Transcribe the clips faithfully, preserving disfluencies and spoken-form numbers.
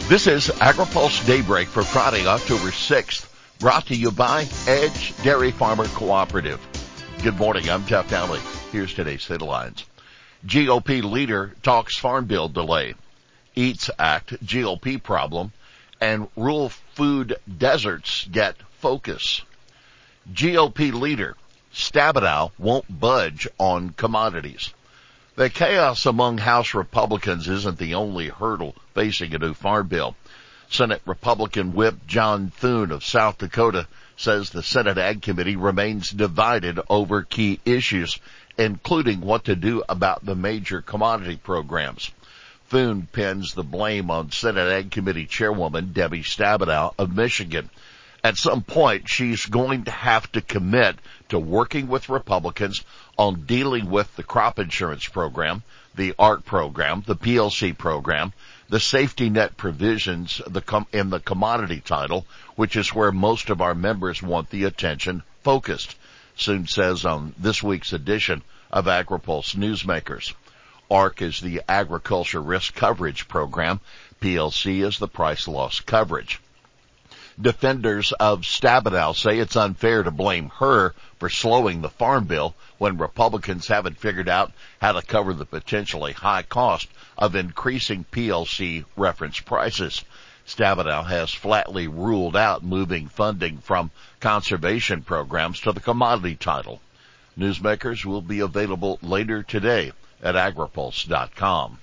This is AgriPulse Daybreak for Friday, October sixth, brought to you by Edge Dairy Farmer Cooperative. Good morning, I'm Jeff Downey. Here's today's headlines. G O P leader talks farm bill delay. Eats Act G O P problem, and rural food deserts get focus. G O P leader Stabenow won't budge on commodities. The chaos among House Republicans isn't the only hurdle facing a new farm bill. Senate Republican Whip John Thune of South Dakota says the Senate Ag Committee remains divided over key issues, including what to do about the major commodity programs. Thune pins the blame on Senate Ag Committee Chairwoman Debbie Stabenow of Michigan. At some point, she's going to have to commit to working with Republicans on dealing with the crop insurance program, the A R C program, the P L C program, the safety net provisions in the commodity title, which is where most of our members want the attention focused, Thune says on this week's edition of AgriPulse Newsmakers. A R C is the Agriculture Risk Coverage Program. P L C is the price loss coverage. Defenders of Stabenow say it's unfair to blame her for slowing the farm bill when Republicans haven't figured out how to cover the potentially high cost of increasing P L C reference prices. Stabenow has flatly ruled out moving funding from conservation programs to the commodity title. Newsmakers will be available later today at agripulse dot com.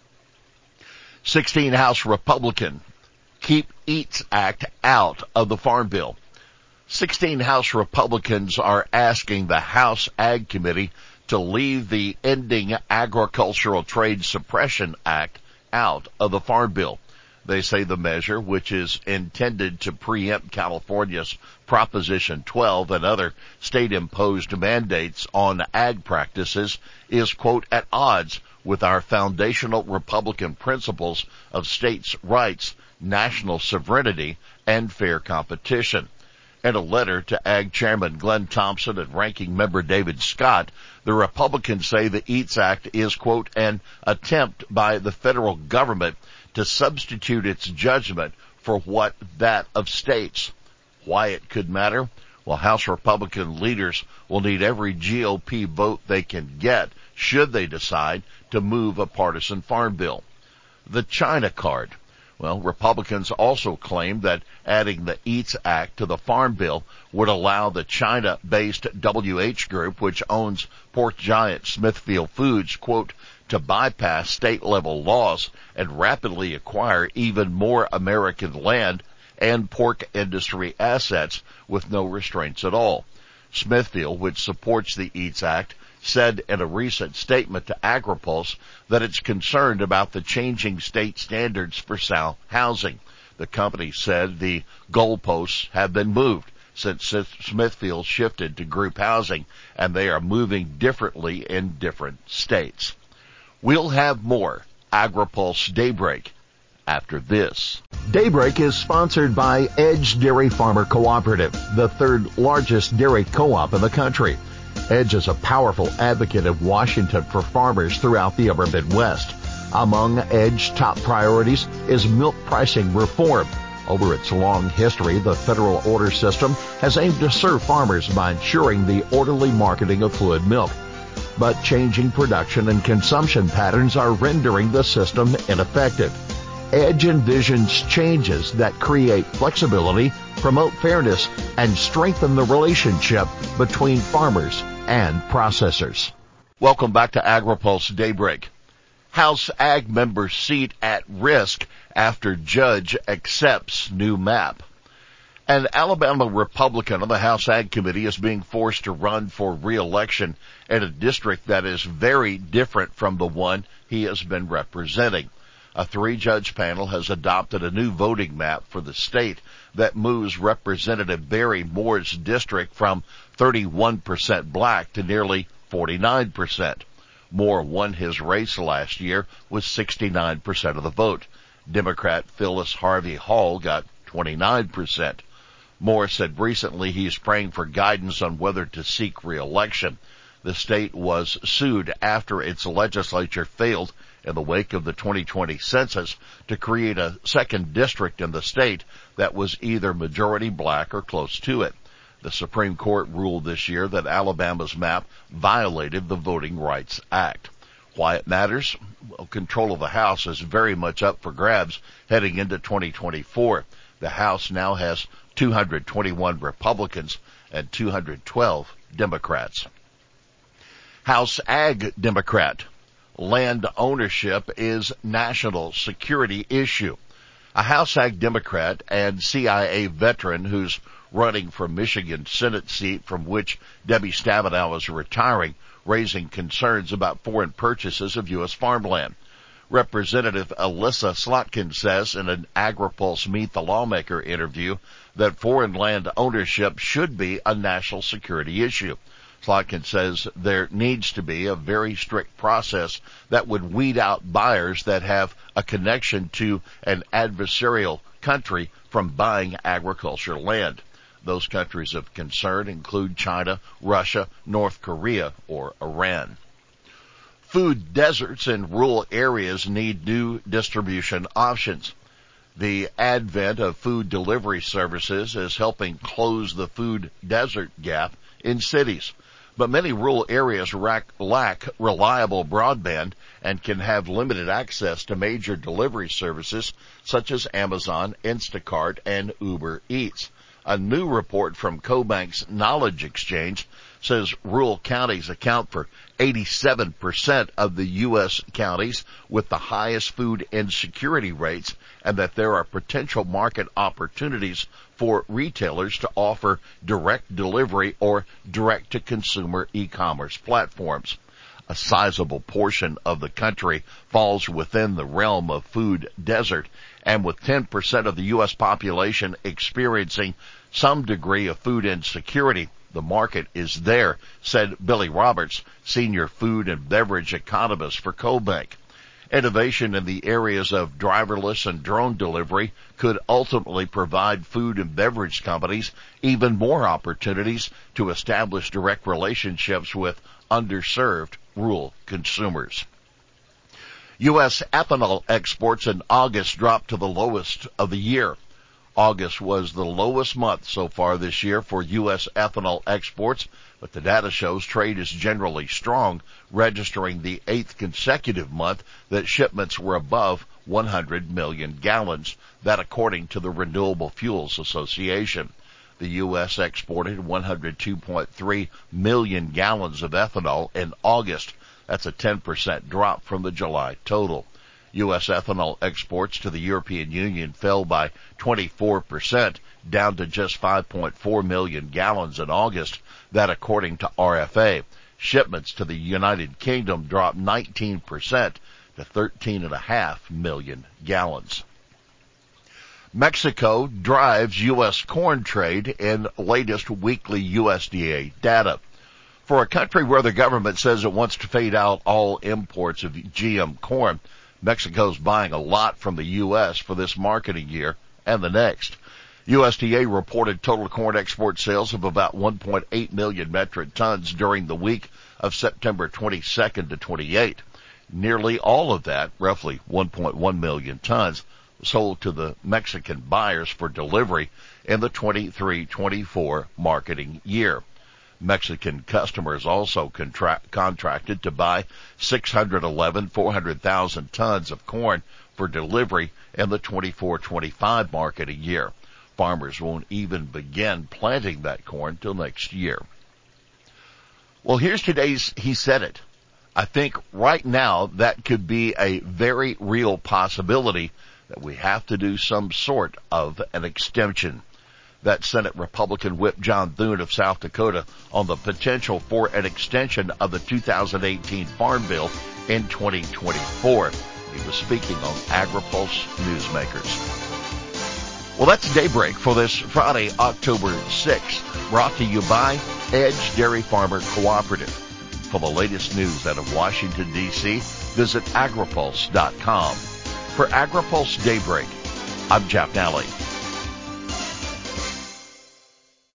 sixteen House Republican keep Eats Act out of the Farm Bill. sixteen House Republicans are asking the House Ag Committee to leave the Ending Agricultural Trade Suppression Act out of the Farm Bill. They say the measure, which is intended to preempt California's Proposition twelve and other state-imposed mandates on ag practices, is, quote, at odds with our foundational Republican principles of states' rights, national sovereignty, and fair competition. In a letter to Ag Chairman Glenn Thompson and Ranking Member David Scott, the Republicans say the Eats Act is, quote, an attempt by the federal government to substitute its judgment for what that of states. Why it could matter? Well, House Republican leaders will need every G O P vote they can get should they decide to move a partisan farm bill. The China card. Well, Republicans also claim that adding the Eats Act to the Farm Bill would allow the China-based W H Group, which owns pork giant Smithfield Foods, quote, to bypass state-level laws and rapidly acquire even more American land and pork industry assets with no restraints at all. Smithfield, which supports the Eats Act, said in a recent statement to AgriPulse that it's concerned about the changing state standards for sow housing. The company said the goalposts have been moved since Smithfield shifted to group housing, and they are moving differently in different states. We'll have more AgriPulse Daybreak after this. Daybreak is sponsored by Edge Dairy Farmer Cooperative, the third largest dairy co-op in the country. Edge is a powerful advocate of Washington for farmers throughout the upper Midwest. Among Edge's top priorities is milk pricing reform. Over its long history, the federal order system has aimed to serve farmers by ensuring the orderly marketing of fluid milk. But changing production and consumption patterns are rendering the system ineffective. Edge envisions changes that create flexibility, promote fairness, and strengthen the relationship between farmers and processors. Welcome back to AgriPulse Daybreak. House Ag member seat at risk after judge accepts new map. An Alabama Republican on the House Ag Committee is being forced to run for re-election in a district that is very different from the one he has been representing. A three-judge panel has adopted a new voting map for the state that moves Representative Barry Moore's district from thirty-one percent black to nearly forty-nine percent. Moore won his race last year with sixty-nine percent of the vote. Democrat Phyllis Harvey Hall got twenty-nine percent. Moore said recently he's praying for guidance on whether to seek re-election. The state was sued after its legislature failed in the wake of the twenty twenty census to create a second district in the state that was either majority black or close to it. The Supreme Court ruled this year that Alabama's map violated the Voting Rights Act. Why it matters? Well, control of the House is very much up for grabs heading into twenty twenty-four. The House now has two hundred twenty-one Republicans and two hundred twelve Democrats. House Ag Democrat. Land ownership is national security issue. A House Ag Democrat and C I A veteran who's running for Michigan Senate seat from which Debbie Stabenow is retiring, raising concerns about foreign purchases of U S farmland. Representative Alyssa Slotkin says in an AgriPulse Meet the Lawmaker interview that foreign land ownership should be a national security issue. Slotkin says there needs to be a very strict process that would weed out buyers that have a connection to an adversarial country from buying agricultural land. Those countries of concern include China, Russia, North Korea, or Iran. Food deserts in rural areas need new distribution options. The advent of food delivery services is helping close the food desert gap in cities. But many rural areas lack reliable broadband and can have limited access to major delivery services such as Amazon, Instacart, and Uber Eats. A new report from CoBank's Knowledge Exchange says rural counties account for eighty-seven percent of the U S counties with the highest food insecurity rates, and that there are potential market opportunities for retailers to offer direct delivery or direct-to-consumer e-commerce platforms. A sizable portion of the country falls within the realm of food desert, and with ten percent of the U S population experiencing some degree of food insecurity, the market is there, said Billy Roberts, senior food and beverage economist for CoBank. Innovation in the areas of driverless and drone delivery could ultimately provide food and beverage companies even more opportunities to establish direct relationships with underserved rural consumers. U S ethanol exports in August dropped to the lowest of the year. August was the lowest month so far this year for U S ethanol exports, but the data shows trade is generally strong, registering the eighth consecutive month that shipments were above one hundred million gallons. That according to the Renewable Fuels Association. The U S exported one hundred two point three million gallons of ethanol in August. That's a ten percent drop from the July total. U S ethanol exports to the European Union fell by twenty-four percent, down to just five point four million gallons in August. That according to R F A. Shipments to the United Kingdom dropped nineteen percent to thirteen point five million gallons. Mexico drives U S corn trade in latest weekly U S D A data. For a country where the government says it wants to fade out all imports of G M corn, Mexico's buying a lot from the U S for this marketing year and the next. U S D A reported total corn export sales of about one point eight million metric tons during the week of September twenty-second to twenty-eighth. Nearly all of that, roughly one point one million tons, sold to the Mexican buyers for delivery in the twenty-three twenty-four marketing year. Mexican customers also contract, contracted to buy six hundred eleven, four hundred thousand tons of corn for delivery in the twenty-four twenty-five marketing year. Farmers won't even begin planting that corn till next year. Well, here's today's He Said It. I think right now that could be a very real possibility that we have to do some sort of an extension. That Senate Republican Whip John Thune of South Dakota on the potential for an extension of the two thousand eighteen Farm Bill in twenty twenty-four. He was speaking on AgriPulse Newsmakers. Well, that's Daybreak for this Friday, October sixth, brought to you by Edge Dairy Farmer Cooperative. For the latest news out of Washington, D C, visit agripulse dot com. For AgriPulse Daybreak, I'm Jeff Nally.